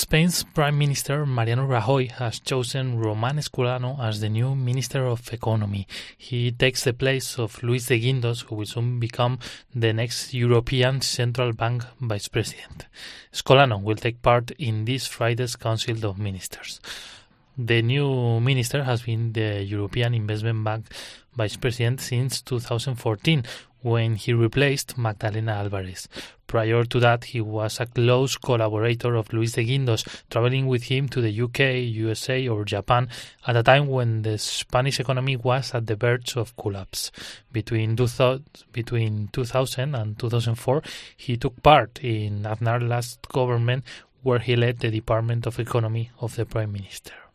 Spain's Prime Minister Mariano Rajoy has chosen Roman Esculano as the new Minister of Economy. He takes the place of Luis de Guindos, who will soon become the next European Central Bank Vice President. Esculano will take part in this Friday's Council of Ministers. The new minister has been the European Investment Bank Vice President since 2014, when he replaced Magdalena Álvarez. Prior to that, he was a close collaborator of Luis de Guindos, traveling with him to the UK, USA or Japan at a time when the Spanish economy was at the verge of collapse. Between 2000 and 2004, he took part in Aznar's last government, where he led the Department of Economy of the Prime Minister.